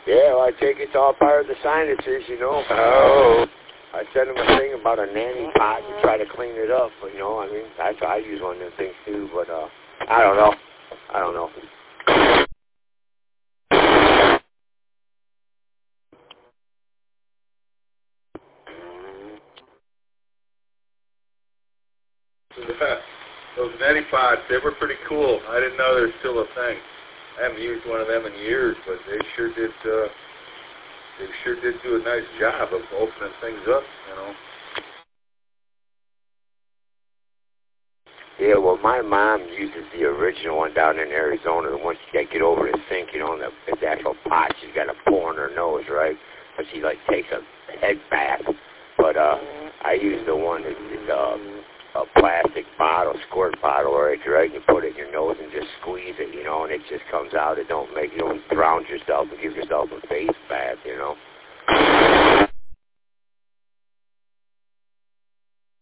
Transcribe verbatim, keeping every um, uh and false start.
Yeah, well, I take it's all part of the sinuses, you know. Oh. I sent him a thing about a nanny pot to try to clean it up, but, you know, I mean, I, I use one of them things too, but, uh, I don't know. I don't know. Those neti pots, they were pretty cool. I didn't know they were still a thing. I haven't used one of them in years, but they sure did, uh, they sure did do a nice job of opening things up, you know. Yeah, well, my mom uses the original one down in Arizona, the one she got to get over the sink, you know, and the, the actual pot she's got to pour in her nose, right? But she, like, takes a head bath. But uh, I use the one that's uh, a plastic bottle, squirt bottle, right? Right? You put it in your nose and just squeeze it, you know, and it just comes out. It don't make, you don't drown yourself and give yourself a face bath, you know.